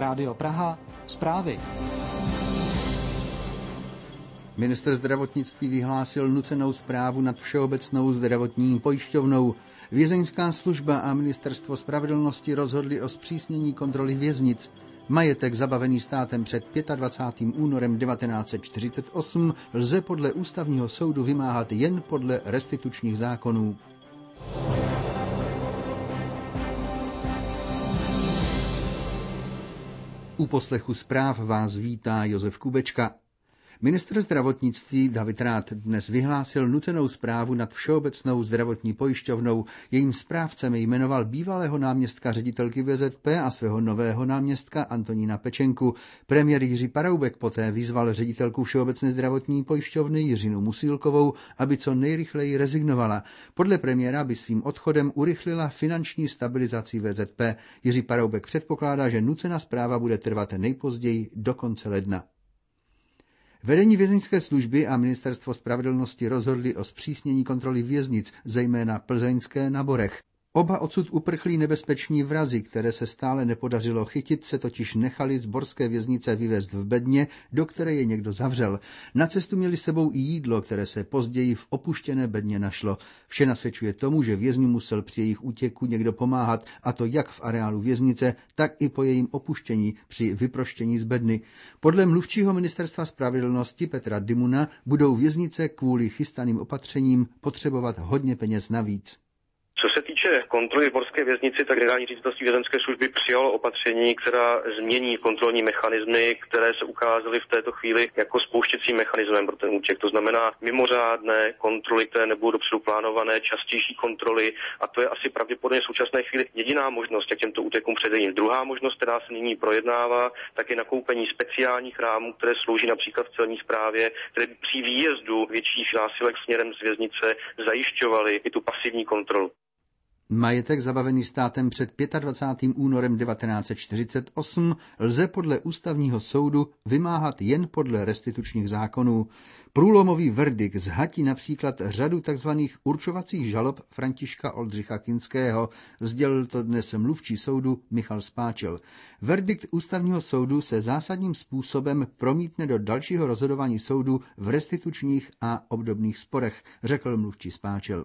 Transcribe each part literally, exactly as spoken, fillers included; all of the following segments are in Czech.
Rádio Praha, zprávy. Ministr zdravotnictví vyhlásil nucenou správu nad Všeobecnou zdravotní pojišťovnou. Vězeňská služba a ministerstvo spravedlnosti rozhodli o zpřísnění kontroly věznic. Majetek zabavený státem před dvacátým pátým únorem devatenáct set čtyřicet osm lze podle ústavního soudu vymáhat jen podle restitučních zákonů. U poslechu zpráv vás vítá Josef Kubečka. Ministr zdravotnictví David Rath dnes vyhlásil nucenou správu nad Všeobecnou zdravotní pojišťovnou. Jejím správcem jmenoval bývalého náměstka ředitelky V Z P a svého nového náměstka Antonína Pečenku. Premiér Jiří Paroubek poté vyzval ředitelku Všeobecné zdravotní pojišťovny Jiřinu Musílkovou, aby co nejrychleji rezignovala. Podle premiéra by svým odchodem urychlila finanční stabilizaci V Z P. Jiří Paroubek předpokládá, že nucená správa bude trvat nejpozději do konce ledna. Vedení vězeňské služby a ministerstvo spravedlnosti rozhodli o zpřísnění kontroly věznic, zejména plzeňské na Borech. Oba odsud uprchlí nebezpeční vrazi, které se stále nepodařilo chytit, se totiž nechali z borské věznice vyvést v bedně, do které je někdo zavřel. Na cestu měli sebou i jídlo, které se později v opuštěné bedně našlo. Vše nasvědčuje tomu, že vězňům musel při jejich útěku někdo pomáhat, a to jak v areálu věznice, tak i po jejím opuštění při vyproštění z bedny. Podle mluvčího ministerstva spravedlnosti Petra Dimuna budou věznice kvůli chystaným opatřením potřebovat hodně peněz navíc. Co se týče kontroly v borské věznici, tak generální ředitelství vězeňské služby přijalo opatření, která změní kontrolní mechanismy, které se ukázaly v této chvíli jako spouštěcím mechanismem pro ten útěk. To znamená mimořádné kontroly, které nebudou dopředu plánované, častější kontroly, a to je asi pravděpodobně v současné chvíli jediná možnost, jak těmto útěkům předejít. Druhá možnost, která se nyní projednává, tak je nakoupení speciálních rámů, které slouží například v celní správě, které by při výjezdu větších zásilek směrem z věznice zajišťovaly i tu pasivní kontrolu. Majetek zabavený státem před dvacátým pátým únorem devatenáct set čtyřicet osm lze podle ústavního soudu vymáhat jen podle restitučních zákonů. Průlomový verdikt zhatí například řadu tzv. Určovacích žalob Františka Oldřicha Kinského, sdělil to dnes mluvčí soudu Michal Spáčil. Verdikt ústavního soudu se zásadním způsobem promítne do dalšího rozhodování soudu v restitučních a obdobných sporech, řekl mluvčí Spáčil.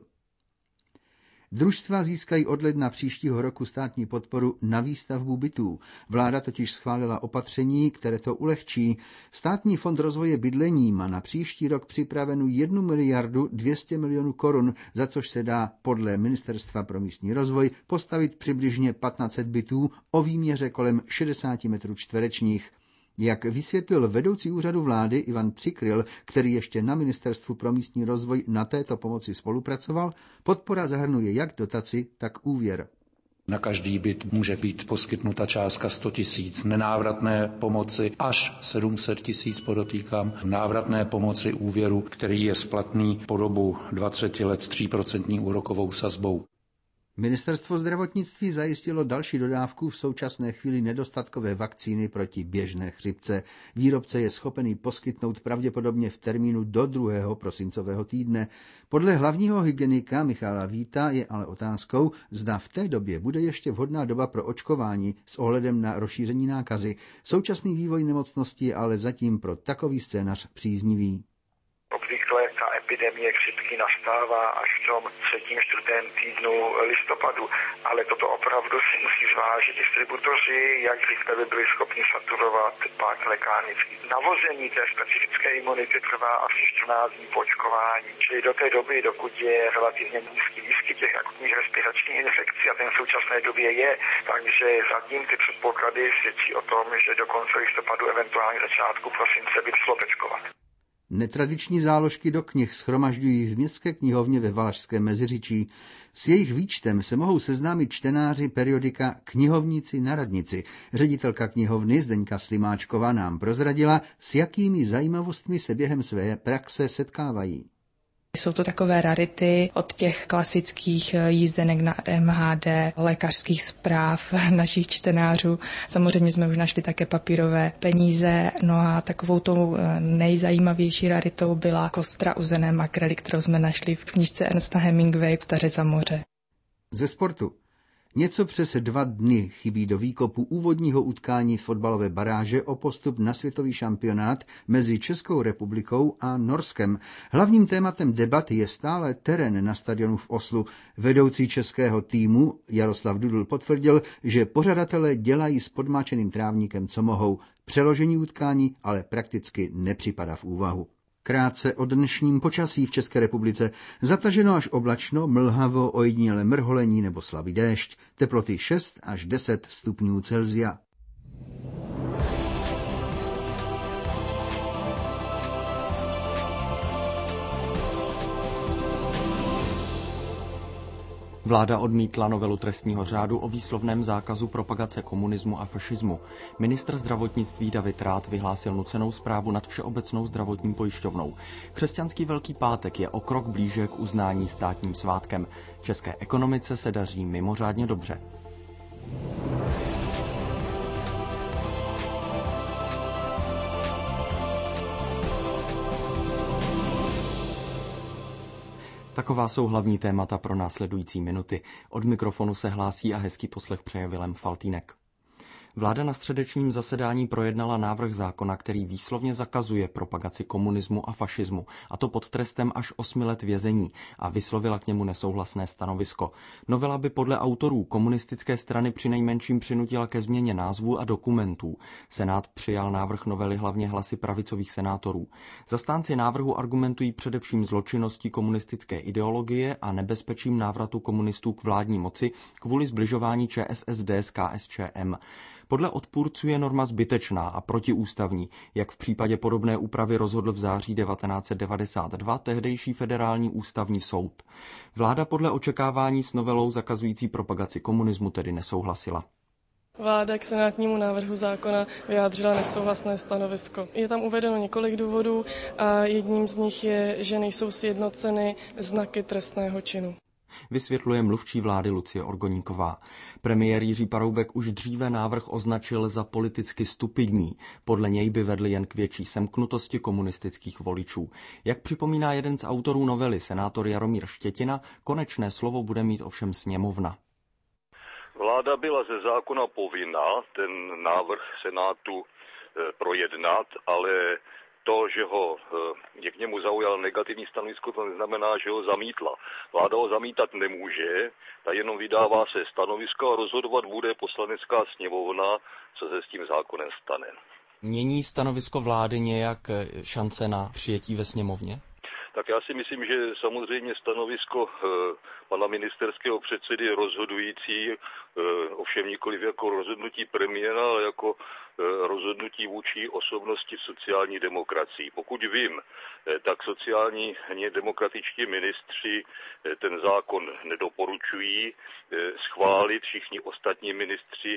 Družstva získají od ledna příštího roku státní podporu na výstavbu bytů. Vláda totiž schválila opatření, které to ulehčí. Státní fond rozvoje bydlení má na příští rok připravenu jednu miliardu dvě stě milionů korun, za což se dá podle Ministerstva pro místní rozvoj postavit přibližně patnáct set bytů o výměře kolem šedesát metrů čtverečních. Jak vysvětlil vedoucí úřadu vlády Ivan Přikryl, který ještě na Ministerstvu pro místní rozvoj na této pomoci spolupracoval, podpora zahrnuje jak dotaci, tak úvěr. Na každý byt může být poskytnuta částka sto tisíc, nenávratné pomoci až sedm set tisíc, podotýkám, návratné pomoci úvěru, který je splatný po dobu dvacet let s tří procent úrokovou sazbou. Ministerstvo zdravotnictví zajistilo další dodávku v současné chvíli nedostatkové vakcíny proti běžné chřipce. Výrobce je schopený poskytnout pravděpodobně v termínu do druhého prosincového týdne. Podle hlavního hygienika Michala Víta je ale otázkou, zda v té době bude ještě vhodná doba pro očkování s ohledem na rozšíření nákazy. Současný vývoj nemocnosti je ale zatím pro takový scénář příznivý. Obvykle ta epidemie chřipky nastává až v tom třetím, čtvrtém týdnu listopadu, ale toto opravdu si musí zvážit distributoři, jak rychle by byli schopni saturovat pak lékárnický. Navození té specifické imunity trvá asi čtrnáct dní po očkování, čili do té doby, dokud je relativně nízký výskyt těch akutních respiračních infekcí, a ten v současné době je, takže zatím ty předpoklady svědčí o tom, že do konce listopadu, eventuálně začátku prosince by šlo pečkovat. Netradiční záložky do knih shromažďují v městské knihovně ve Valašském Meziříčí. S jejich výčtem se mohou seznámit čtenáři periodika Knihovníci na radnici. Ředitelka knihovny Zdeňka Slimáčková nám prozradila, s jakými zajímavostmi se během své praxe setkávají. Jsou to takové rarity od těch klasických jízdenek na M H D, lékařských zpráv našich čtenářů. Samozřejmě jsme už našli také papírové peníze, no a takovou tou nejzajímavější raritou byla kostra uzené makrely, kterou jsme našli v knížce Ernesta Hemingway Stařec za moře. Ze sportu. Něco přes dva dny chybí do výkopu úvodního utkání fotbalové baráže o postup na světový šampionát mezi Českou republikou a Norskem. Hlavním tématem debaty je stále terén na stadionu v Oslu. Vedoucí českého týmu Jaroslav Dudl potvrdil, že pořadatelé dělají s podmáčeným trávníkem, co mohou. Přeložení utkání ale prakticky nepřipadá v úvahu. Krátce o dnešním počasí v České republice. Zataženo až oblačno, mlhavo, ojediněle mrholení nebo slabý déšť. Teploty šest až deset stupňů Celsia. Vláda odmítla novelu trestního řádu o výslovném zákazu propagace komunismu a fašismu. Ministr zdravotnictví David Rath vyhlásil nucenou správu nad Všeobecnou zdravotní pojišťovnou. Křesťanský Velký pátek je o krok blíže k uznání státním svátkem. České ekonomice se daří mimořádně dobře. Taková jsou hlavní témata pro následující minuty. Od mikrofonu se hlásí a hezký poslech přeje Vilém Faltýnek. Vláda na středečním zasedání projednala návrh zákona, který výslovně zakazuje propagaci komunismu a fašismu, a to pod trestem až osmi let vězení, a vyslovila k němu nesouhlasné stanovisko. Novela by podle autorů komunistické strany přinejmenším přinutila ke změně názvů a dokumentů. Senát přijal návrh novely hlavně hlasy pravicových senátorů. Zastánci návrhu argumentují především zločinností komunistické ideologie a nebezpečím návratu komunistů k vládní moci kvůli zbližování ČSSD s KSČM. Podle odpůrců je norma zbytečná a protiústavní, jak v případě podobné úpravy rozhodl v září devatenáct set devadesát dva tehdejší federální ústavní soud. Vláda podle očekávání s novelou zakazující propagaci komunismu tedy nesouhlasila. Vláda k senátnímu návrhu zákona vyjádřila nesouhlasné stanovisko. Je tam uvedeno několik důvodů a jedním z nich je, že nejsou sjednoceny znaky trestného činu. Vysvětluje mluvčí vlády Lucie Orgoníková. Premiér Jiří Paroubek už dříve návrh označil za politicky stupidní. Podle něj by vedl jen k větší semknutosti komunistických voličů. Jak připomíná jeden z autorů novely, senátor Jaromír Štětina, konečné slovo bude mít ovšem sněmovna. Vláda byla ze zákona povinna ten návrh Senátu projednat, ale to, že ho je k němu zaujal negativní stanovisko, to neznamená, že ho zamítla. Vláda ho zamítat nemůže, ta jenom vydává se stanovisko a rozhodovat bude poslanecká sněmovna, co se s tím zákonem stane. Mění stanovisko vlády nějak šance na přijetí ve sněmovně? Tak já si myslím, že samozřejmě stanovisko pana ministerského předsedy je rozhodující, ovšem nikoliv jako rozhodnutí premiéra, ale jako rozhodnutí vůči osobnosti v sociální demokracii. Pokud vím, tak sociální demokratičtí ministři ten zákon nedoporučují schválit. Všichni ostatní ministři,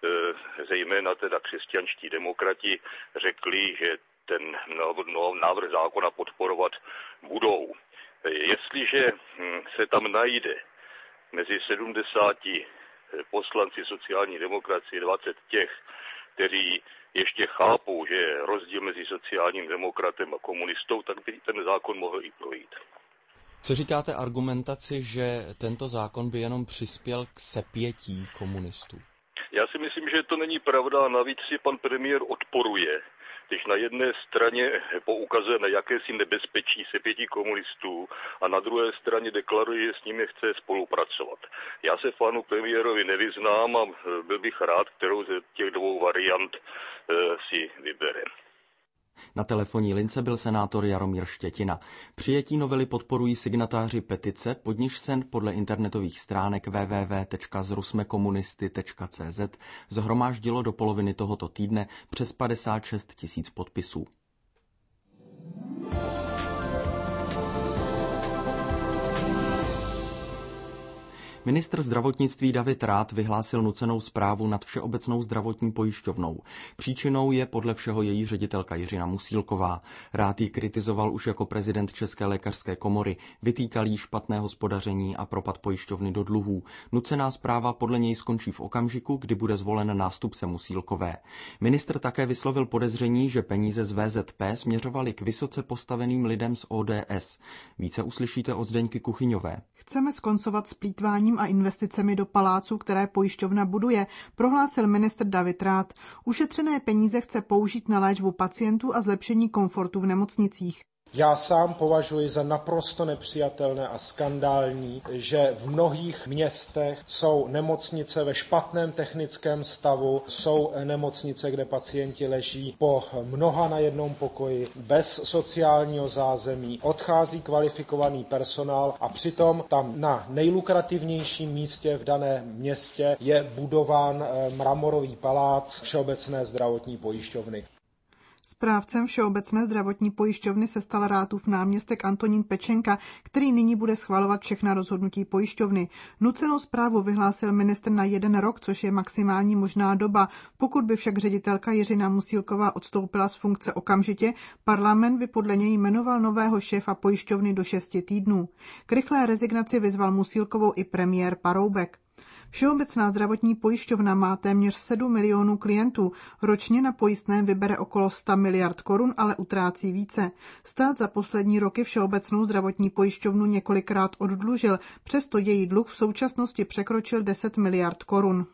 zejména teda křesťanští demokrati, řekli, že ten návrh zákona podporovat budou. Jestliže se tam najde mezi sedmdesáti poslanci sociální demokracie dvacet těch, kteří ještě chápou, že je rozdíl mezi sociálním demokratem a komunistou, tak by ten zákon mohl i projít. Co říkáte argumentaci, že tento zákon by jenom přispěl k sepětí komunistů? Já si myslím, že to není pravda a navíc si pan premiér odporuje, když na jedné straně poukazuje na jakési nebezpečí sepětí komunistů a na druhé straně deklaruje, že s nimi chce spolupracovat. Já se panu premiérovi nevyznám a byl bych rád, kterou ze těch dvou variant si vybere. Na telefonní lince byl senátor Jaromír Štětina. Přijetí novely podporují signatáři petice, pod níž se podle internetových stránek w w w tečka zrusmekomunisty tečka c z shromáždilo do poloviny tohoto týdne přes padesát šest tisíc podpisů. Ministr zdravotnictví David Rath vyhlásil nucenou správu nad Všeobecnou zdravotní pojišťovnou. Příčinou je podle všeho její ředitelka Jiřina Musílková. Rath ji kritizoval už jako prezident České lékařské komory, vytýkal jí špatné hospodaření a propad pojišťovny do dluhů. Nucená správa podle něj skončí v okamžiku, kdy bude zvolen nástupce Musílkové. Ministr také vyslovil podezření, že peníze z V Z P směřovaly k vysoce postaveným lidem z O D S. Více uslyšíte od Zdeňky Kuchyňové. Chceme skoncovat s plýtváním oceněním a investicemi do paláců, které pojišťovna buduje, prohlásil ministr David Rath. Ušetřené peníze chce použít na léčbu pacientů a zlepšení komfortu v nemocnicích. Já sám považuji za naprosto nepřijatelné a skandální, že v mnohých městech jsou nemocnice ve špatném technickém stavu, jsou nemocnice, kde pacienti leží po mnoha na jednom pokoji, bez sociálního zázemí, odchází kvalifikovaný personál a přitom tam na nejlukrativnějším místě v daném městě je budován mramorový palác Všeobecné zdravotní pojišťovny. Správcem Všeobecné zdravotní pojišťovny se stal Ráthův náměstek Antonín Pečenka, který nyní bude schvalovat všechna rozhodnutí pojišťovny. Nucenou správu vyhlásil ministr na jeden rok, což je maximální možná doba. Pokud by však ředitelka Jiřina Musílková odstoupila z funkce okamžitě, parlament by podle něj jmenoval nového šéfa pojišťovny do šesti týdnů. K rychlé rezignaci vyzval Musílkovou i premiér Paroubek. Všeobecná zdravotní pojišťovna má téměř sedm milionů klientů. Ročně na pojistném vybere okolo sto miliard korun, ale utrácí více. Stát za poslední roky Všeobecnou zdravotní pojišťovnu několikrát oddlužil, přesto její dluh v současnosti překročil deset miliard korun.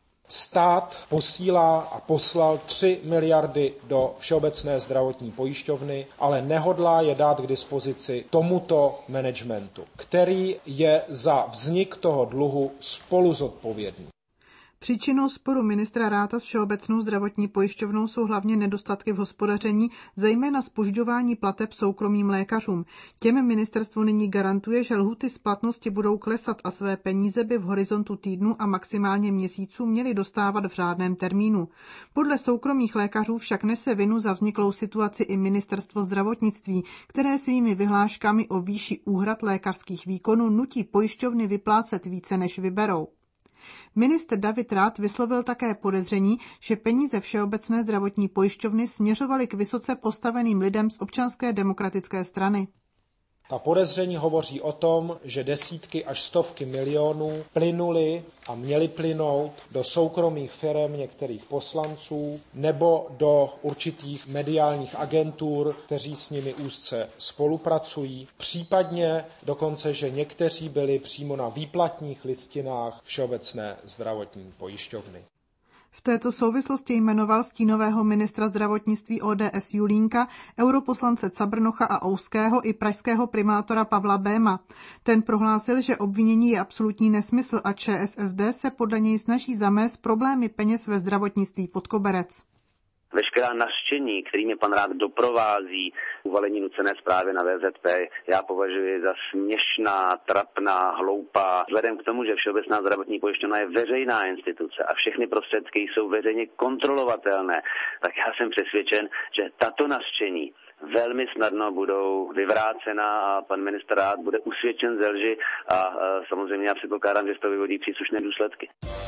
Stát posílá a poslal tři miliardy do Všeobecné zdravotní pojišťovny, ale nehodlá je dát k dispozici tomuto managementu, který je za vznik toho dluhu spoluzodpovědný. Příčinou sporu ministra Ratha s Všeobecnou zdravotní pojišťovnou jsou hlavně nedostatky v hospodaření, zejména zpožďování plateb soukromým lékařům. Těm ministerstvo nyní garantuje, že lhuty splatnosti budou klesat a své peníze by v horizontu týdnu a maximálně měsíců měli dostávat v řádném termínu. Podle soukromých lékařů však nese vinu za vzniklou situaci i ministerstvo zdravotnictví, které svými vyhláškami o výši úhrad lékařských výkonů nutí pojišťovny vyplácet více, než vyberou. Ministr David Rath vyslovil také podezření, že peníze Všeobecné zdravotní pojišťovny směřovaly k vysoce postaveným lidem z Občanské demokratické strany. Ta podezření hovoří o tom, že desítky až stovky milionů plynuly a měly plynout do soukromých firem některých poslanců nebo do určitých mediálních agentur, kteří s nimi úzce spolupracují, případně dokonce, že někteří byli přímo na výplatních listinách Všeobecné zdravotní pojišťovny. V této souvislosti jmenoval stínového ministra zdravotnictví O D S Julínka, europoslance Cabrnocha a Ouského i pražského primátora Pavla Béma. Ten prohlásil, že obvinění je absolutní nesmysl a Č S S D se podle něj snaží zamést problémy peněz ve zdravotnictví pod koberec. Veškerá nařčení, kterými pan Rath doprovází uvalení nucené zprávy na V Z P, já považuji za směšná, trapná, hloupá. Vzhledem k tomu, že Všeobecná zdravotní pojišťovna je veřejná instituce a všechny prostředky jsou veřejně kontrolovatelné, tak já jsem přesvědčen, že tato nařčení velmi snadno budou vyvrácena a pan ministr Rath bude usvědčen ze lži a samozřejmě já předpokládám, že z toho vyvodí příslušné důsledky.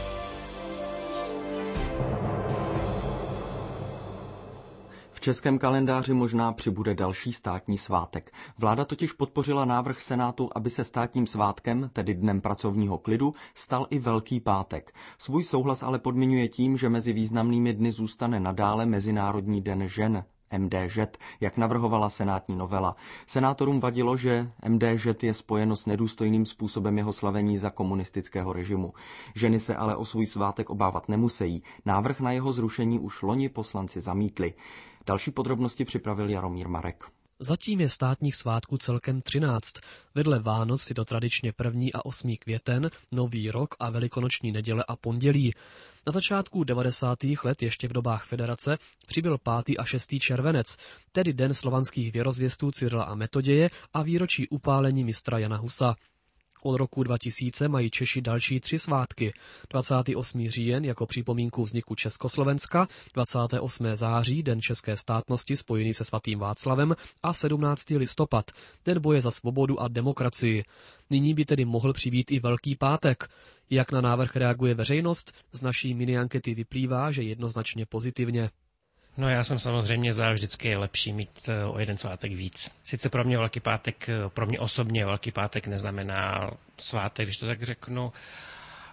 V českém kalendáři možná přibude další státní svátek. Vláda totiž podpořila návrh Senátu, aby se státním svátkem, tedy dnem pracovního klidu, stal i Velký pátek. Svůj souhlas ale podmiňuje tím, že mezi významnými dny zůstane nadále Mezinárodní den žen, M D Ž, jak navrhovala senátní novela. Senátorům vadilo, že M D Ž je spojeno s nedůstojným způsobem jeho slavení za komunistického režimu. Ženy se ale o svůj svátek obávat nemusejí. Návrh na jeho zrušení už loni poslanci zamítli. Další podrobnosti připravil Jaromír Marek. Zatím je státních svátků celkem třináct. Vedle Vánoc je to tradičně první a osmý květen, Nový rok a Velikonoční neděle a pondělí. Na začátku devadesátých let ještě v dobách federace přibyl pátý a šestý červenec, tedy den slovanských věrozvěstů Cyrila a Metoděje a výročí upálení mistra Jana Husa. Od roku dva tisíce mají Češi další tři svátky. dvacátého osmého říjen jako připomínku vzniku Československa, dvacátého osmého září, den české státnosti spojený se svatým Václavem a sedmnáctého listopad, den boje za svobodu a demokracii. Nyní by tedy mohl přibýt i Velký pátek. Jak na návrh reaguje veřejnost? Z naší miniankety vyplývá, že jednoznačně pozitivně. No já jsem samozřejmě za, vždycky je lepší mít o jeden svátek víc. Sice pro mě Velký pátek, pro mě osobně Velký pátek neznamená svátek, když to tak řeknu,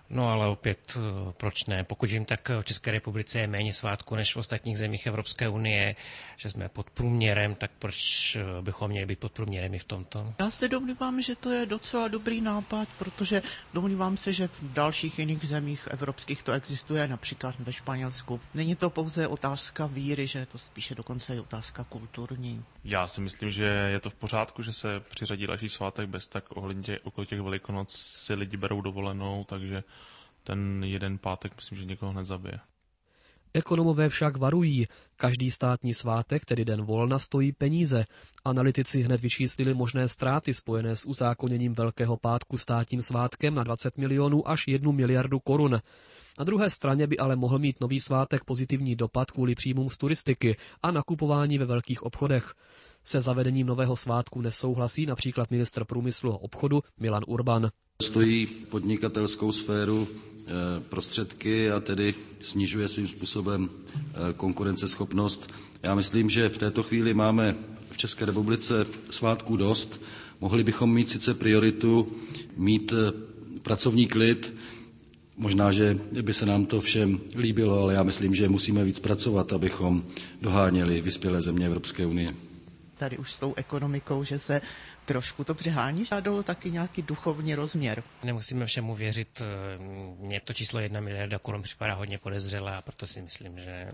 No ale opět, proč ne? Pokud vím, tak v České republice je méně svátků než v ostatních zemích Evropské unie, že jsme pod průměrem, tak proč bychom měli být pod průměrem i v tomto? Já se domnívám, že to je docela dobrý nápad, protože domnívám se, že v dalších jiných zemích evropských to existuje, například ve Španělsku. Není to pouze otázka víry, že je to spíše dokonce i otázka kulturní. Já si myslím, že je to v pořádku, že se přiřadí další svátek bez tak ohledně okolo těch Velikonoc si lidi berou dovolenou, takže ten jeden pátek myslím, že někoho nezabije. Ekonomové však varují. Každý státní svátek, tedy den volna, stojí peníze. Analytici hned vyčíslili možné ztráty spojené s uzákoněním Velkého pátku státním svátkem na dvacet milionů až jednu miliardu korun. Na druhé straně by ale mohl mít nový svátek pozitivní dopad kvůli příjmům z turistiky a nakupování ve velkých obchodech. Se zavedením nového svátku nesouhlasí například ministr průmyslu a obchodu Milan Urban. Stojí podnikatelskou sféru prostředky a tedy snižuje svým způsobem konkurenceschopnost. Já myslím, že v této chvíli máme v České republice svátků dost. Mohli bychom mít sice prioritu, mít pracovní klid. Možná, že by se nám to všem líbilo, ale já myslím, že musíme víc pracovat, abychom doháněli vyspělé země Evropské unie. Tady už s tou ekonomikou, že se trošku to přehání, žádalo taky nějaký duchovní rozměr. Nemusíme všemu věřit, mně to číslo jedna miliarda korun připadá hodně podezřelé a proto si myslím, že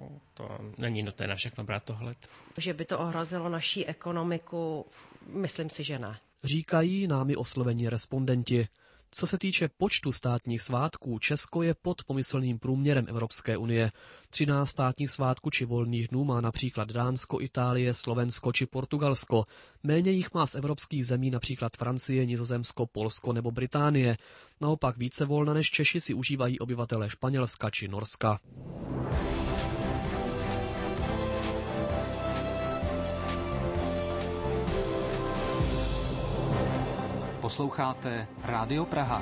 to není nutné na všechno brát ohled. Že by to ohrozilo naší ekonomiku, myslím si, že ne. Říkají námi oslovení respondenti. Co se týče počtu státních svátků, Česko je pod pomyslným průměrem Evropské unie. třináct státních svátků či volných dnů má například Dánsko, Itálie, Slovensko či Portugalsko. Méně jich má z evropských zemí například Francie, Nizozemsko, Polsko nebo Británie. Naopak více volna než Češi si užívají obyvatelé Španělska či Norska. Posloucháte Rádio Praha.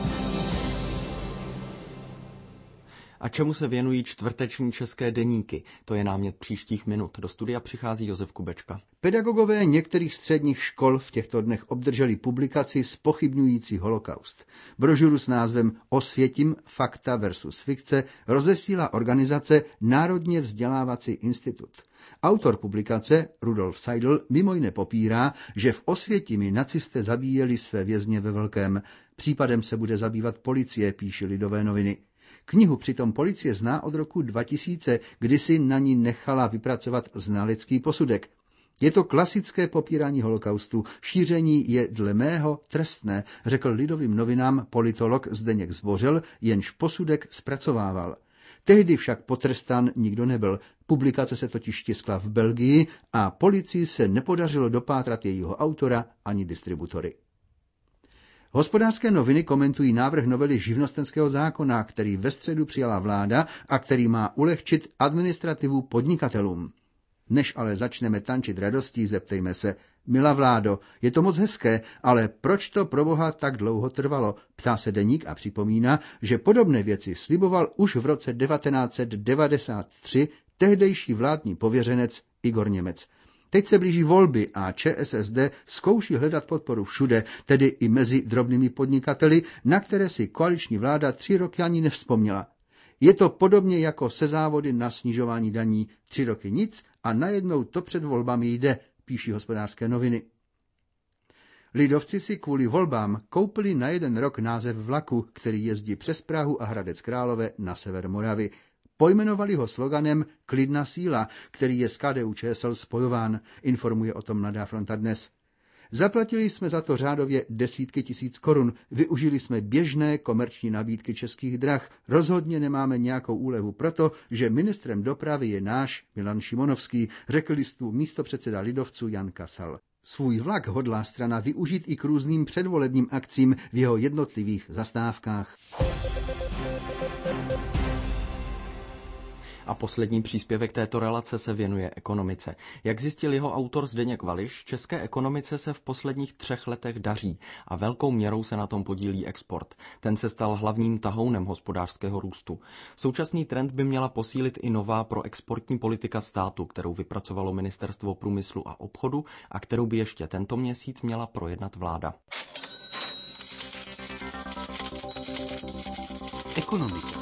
A čemu se věnují čtvrteční české deníky? To je námět příštích minut. Do studia přichází Josef Kubečka. Pedagogové některých středních škol v těchto dnech obdrželi publikaci zpochybňující holokaust. Brožuru s názvem Osvětim fakta versus fikce rozesílá organizace Národně vzdělávací institut. Autor publikace, Rudolf Seidl, mimo jiné popírá, že v Osvětimi nacisté zabíjeli své vězně ve velkém. Případem se bude zabývat policie, píší Lidové noviny. Knihu přitom policie zná od roku dva tisíce, kdy si na ní nechala vypracovat znalecký posudek. Je to klasické popírání holokaustu, šíření je dle mého trestné, řekl Lidovým novinám politolog Zdeněk Zbořil, jenž posudek zpracovával. Tehdy však potrestán nikdo nebyl. Publikace se totiž tiskla v Belgii a policii se nepodařilo dopátrat jejího autora ani distributory. Hospodářské noviny komentují návrh novely živnostenského zákona, který ve středu přijala vláda a který má ulehčit administrativu podnikatelům. Než ale začneme tančit radostí, zeptejme se, milá vládo, je to moc hezké, ale proč to proboha tak dlouho trvalo? Ptá se deník a připomíná, že podobné věci sliboval už v roce devatenáct set devadesát tři tehdejší vládní pověřenec Igor Němec. Teď se blíží volby a ČSSD zkouší hledat podporu všude, tedy i mezi drobnými podnikateli, na které si koaliční vláda tři roky ani nevzpomněla. Je to podobně jako se závody na snižování daní. Tři roky nic a najednou to před volbami jde, píší Hospodářské noviny. Lidovci si kvůli volbám koupili na jeden rok název vlaku, který jezdí přes Prahu a Hradec Králové na sever Moravy. Pojmenovali ho sloganem Klidná síla, který je s K D U Č S L spojován, informuje o tom Mladá fronta dnes. Zaplatili jsme za to řádově desítky tisíc korun, využili jsme běžné komerční nabídky Českých drah, rozhodně nemáme nějakou úlevu proto, že ministrem dopravy je náš Milan Šimonovský, řekl listu místopředseda lidovců Jan Kasal. Svůj vlak hodlá strana využít i k různým předvolebním akcím v jeho jednotlivých zastávkách. A poslední příspěvek této relace se věnuje ekonomice. Jak zjistil jeho autor Zdeněk Vališ, české ekonomice se v posledních třech letech daří a velkou měrou se na tom podílí export. Ten se stal hlavním tahounem hospodářského růstu. Současný trend by měla posílit i nová proexportní politika státu, kterou vypracovalo Ministerstvo průmyslu a obchodu a kterou by ještě tento měsíc měla projednat vláda. ekonomika.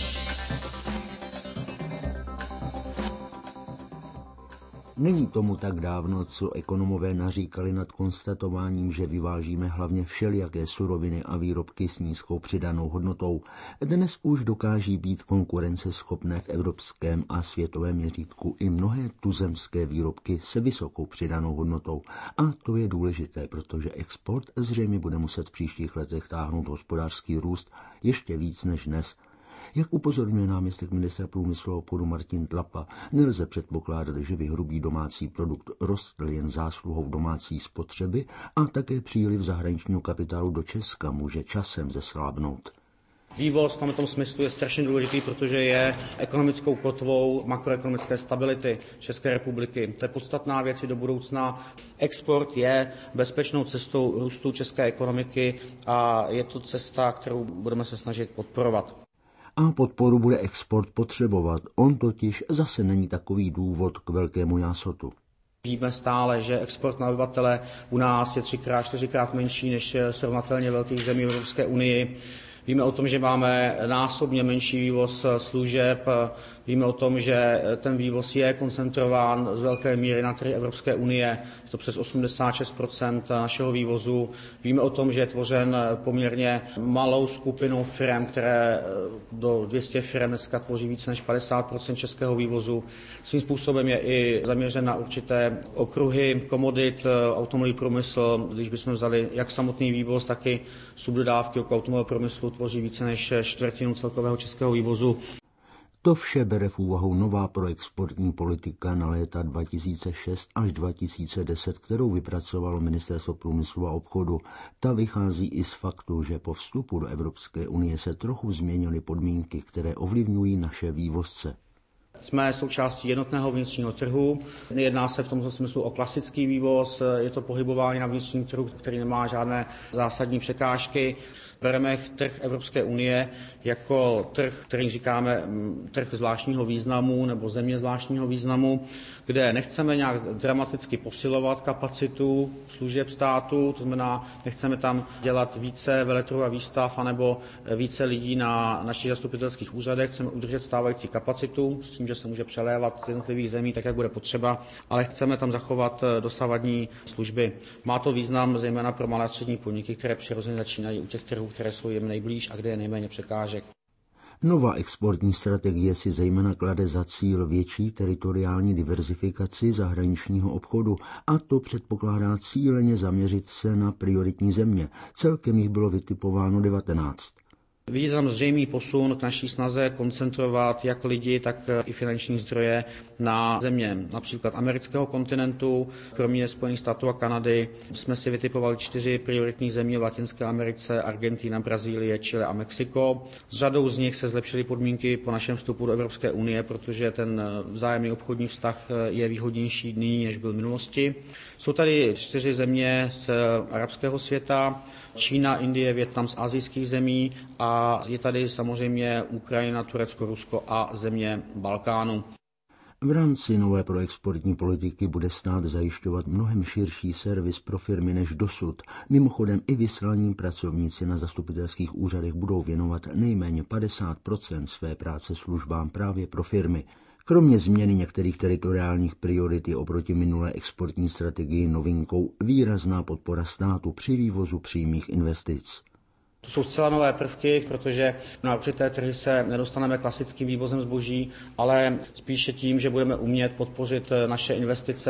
Není tomu tak dávno, co ekonomové naříkali nad konstatováním, že vyvážíme hlavně všelijaké suroviny a výrobky s nízkou přidanou hodnotou. Dnes už dokáží být konkurenceschopné v evropském a světovém měřítku i mnohé tuzemské výrobky se vysokou přidanou hodnotou. A to je důležité, protože export zřejmě bude muset v příštích letech táhnout hospodářský růst ještě víc než dnes. Jak upozorňuje náměstek ministra průmyslu a obchodu Martin Tlapa, nelze předpokládat, že by hrubý domácí produkt rostl jen zásluhou domácí spotřeby a také příliv zahraničního kapitálu do Česka může časem zeslábnout. Vývoz v tomto smyslu je strašně důležitý, protože je ekonomickou kotvou makroekonomické stability České republiky. To je podstatná věc i do budoucna. Export je bezpečnou cestou růstu české ekonomiky a je to cesta, kterou budeme se snažit podporovat. A podporu bude export potřebovat. On totiž zase není takový důvod k velkému jásotu. Víme stále, že export na obyvatele u nás je třikrát, čtyřikrát menší než srovnatelně velkých zemí v Evropské unii. Víme o tom, že máme násobně menší vývoz služeb, víme o tom, že ten vývoz je koncentrován z velké míry na trhy Evropské unie, je to přes osmdesát šest procent našeho vývozu. Víme o tom, že je tvořen poměrně malou skupinou firm, které do dvě stě firm dneska tvoří více než padesát procent českého vývozu. Svým způsobem je i zaměřen na určité okruhy komodit, automobilový průmysl, když bychom vzali jak samotný vývoz, tak i subdodávky okolo automobilového průmyslu, tvoří více než čtvrtinu celkového českého vývozu. To vše bere v úvahu nová proexportní politika na léta dva tisíce šest až dva tisíce deset, kterou vypracovalo Ministerstvo průmyslu a obchodu. Ta vychází i z faktu, že po vstupu do Evropské unie se trochu změnily podmínky, které ovlivňují naše vývozce. Jsme součástí jednotného vnitřního trhu. Nejedná se v tomto smyslu o klasický vývoz, je to pohybování na vnitřním trhu, který nemá žádné zásadní překážky. Bereme trh Evropské unie jako trh, který říkáme trh zvláštního významu nebo země zvláštního významu, kde nechceme nějak dramaticky posilovat kapacitu služeb státu, to znamená, nechceme tam dělat více veletrhů a výstav anebo více lidí na našich zastupitelských úřadech, chceme udržet stávající kapacitu s tím, že se může přelévat z jednotlivých zemí tak, jak bude potřeba, ale chceme tam zachovat dosavadní služby. Má to význam zejména pro malé a střední podniky, které přirozeně začínají u těch trhů, které jsou jim nejblíž a kde je nejméně překážek. Nová exportní strategie si zejména klade za cíl větší teritoriální diverzifikaci zahraničního obchodu a to předpokládá cíleně zaměřit se na prioritní země. Celkem jich bylo vytipováno devatenáct. Vidíte tam zřejmý posun k naší snaze koncentrovat jak lidi, tak i finanční zdroje na země například amerického kontinentu. Kromě Spojených států a Kanady jsme si vytipovali čtyři prioritní země v Latinské Americe, Argentina, Brazílie, Chile a Mexiko. S řadou z nich se zlepšily podmínky po našem vstupu do Evropské unie, protože ten vzájemný obchodní vztah je výhodnější nyní, než byl v minulosti. Jsou tady čtyři země z arabského světa, Čína, Indie, Vietnam z asijských zemí a je tady samozřejmě Ukrajina, Turecko, Rusko a země Balkánu. V rámci nové proexportní politiky bude stát zajišťovat mnohem širší servis pro firmy než dosud. Mimochodem i vyslaní pracovníci na zastupitelských úřadech budou věnovat nejméně padesát procent své práce službám právě pro firmy. Kromě změny některých teritoriálních priorit je oproti minulé exportní strategii novinkou výrazná podpora státu při vývozu přímých investic. To jsou zcela nové prvky, protože na určité trhy se nedostaneme klasickým vývozem zboží, ale spíše tím, že budeme umět podpořit naše investice.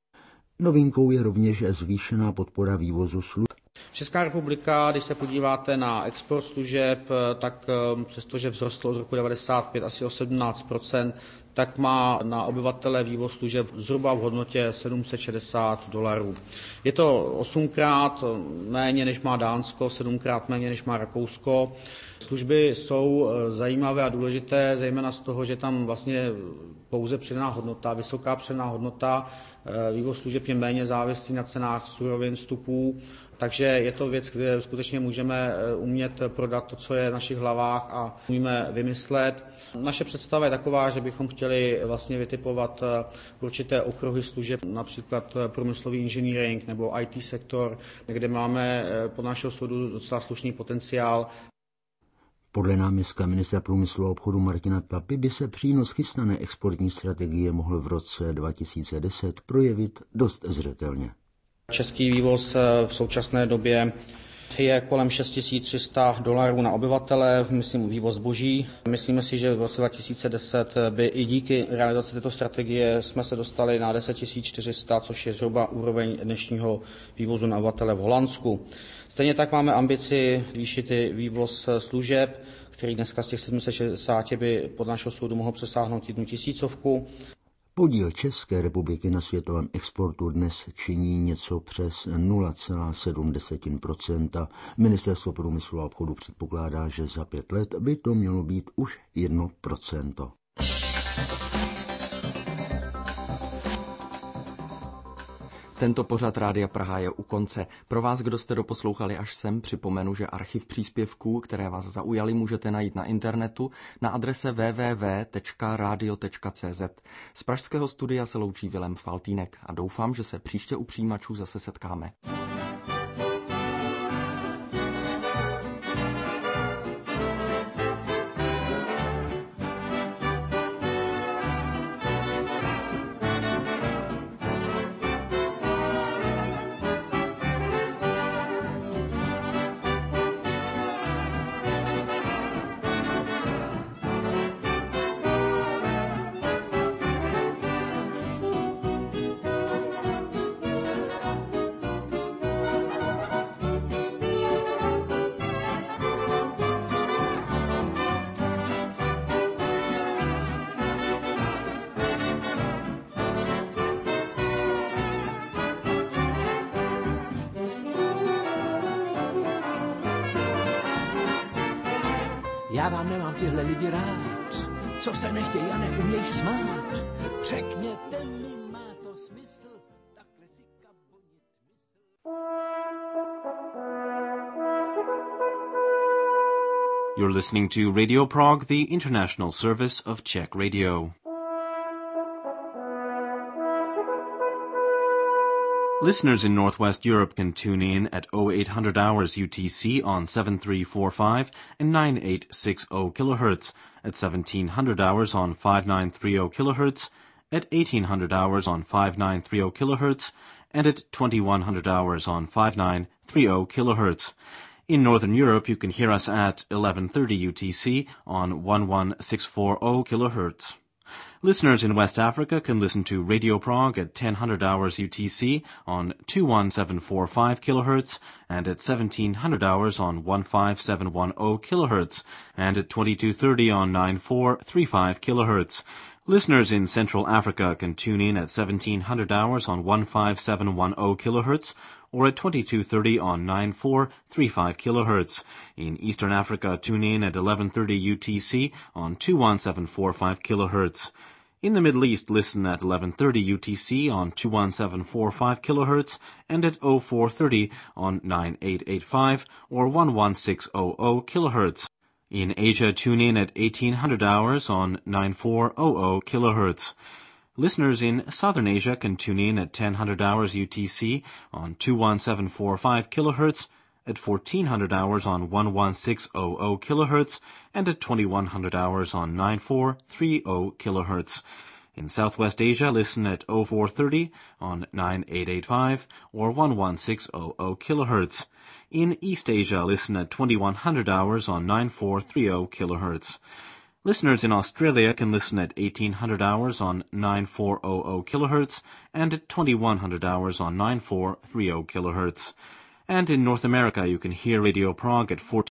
Novinkou je rovněž zvýšená podpora vývozu služeb. Česká republika, když se podíváte na export služeb, tak přestože vzrostl od roku devadesát pět asi o sedmnáct procent, tak má na obyvatele vývoz služeb zhruba v hodnotě sedm set šedesát dolarů. Je to osmkrát méně, než má Dánsko, sedmkrát méně, než má Rakousko. Služby jsou zajímavé a důležité, zejména z toho, že tam vlastně pouze přidaná hodnota, vysoká přidaná hodnota, vývoz služeb je méně závislý na cenách surovin, vstupů, takže je to věc, kde skutečně můžeme umět prodat to, co je v našich hlavách a umíme vymyslet. Naše představa je taková, že bychom chtěli vlastně vytipovat určité okruhy služeb, například průmyslový inženýring nebo í té sektor, kde máme pod našeho soudu docela slušný potenciál. Podle náměstka ministra průmyslu a obchodu Martina Tlapy by se přínos chystané exportní strategie mohl v roce dva tisíce deset projevit dost zřetelně. Český vývoz v současné době je kolem šest tisíc tři sta dolarů na obyvatele, myslím vývoz zboží. Myslíme si, že v roce dva tisíce deset by i díky realizaci této strategie jsme se dostali na deset tisíc čtyři sta, což je zhruba úroveň dnešního vývozu na obyvatele v Holandsku. Stejně tak máme ambici zvýšit i vývoz služeb, který dneska z těch sedm set šedesát by pod našeho soudu mohl přesáhnout jednu tisícovku. Podíl České republiky na světovém exportu dnes činí něco přes nula celá sedm procenta. Ministerstvo průmyslu a obchodu předpokládá, že za pět let by to mělo být už jedno procento. Tento pořad Rádia Praha je u konce. Pro vás, kdo jste doposlouchali až sem, připomenu, že archiv příspěvků, které vás zaujaly, můžete najít na internetu na adrese w w w tečka radio tečka c z. Z pražského studia se loučí Vilém Faltýnek a doufám, že se příště u přijímačů zase setkáme. Já vám nemám tyhle lidi rád, co se nechtějí a neumějí smát. Řekněte mi, má to smysl, takhle si kabonit mysl. You're listening to Radio Prague, the international service of Czech Radio. Listeners in Northwest Europe can tune in at oh eight hundred hours U T C on seven three four five and nine eight six zero kilohertz, at seventeen hundred hours on five nine three zero kilohertz, at eighteen hundred hours on five nine three zero kilohertz, and at twenty-one hundred hours on five nine three zero kilohertz. In Northern Europe, you can hear us at eleven thirty U T C on one one six four zero kilohertz. Listeners in West Africa can listen to Radio Prague at ten hundred hours U T C on two one seven four five kilohertz, and at seventeen hundred hours on one five seven one zero kilohertz, and at twenty-two thirty on nine four three five kilohertz. Listeners in Central Africa can tune in at seventeen hundred hours on one five seven one zero kilohertz, or at twenty-two thirty on nine four three five kilohertz. In Eastern Africa, tune in at eleven thirty U T C on two one seven four five kilohertz. In the Middle East, listen at eleven thirty U T C on two one seven four five kilohertz, and at oh four thirty on nine eight eight five or one one six zero zero kilohertz. In Asia, tune in at eighteen hundred hours on nine four zero zero kilohertz. Listeners in Southern Asia can tune in at ten hundred hours U T C on two one seven four five kilohertz, at fourteen hundred hours on one one six zero zero kilohertz, and at twenty-one hundred hours on nine four three zero kilohertz. In Southwest Asia, listen at oh four thirty on nine eight eight five or one one six zero zero kilohertz. In East Asia, listen at twenty-one hundred hours on nine four three zero kilohertz. Listeners in Australia can listen at eighteen hundred hours on nine four zero zero kilohertz and at twenty-one hundred hours on nine four three zero kilohertz. And in North America, you can hear Radio Prague at fourteen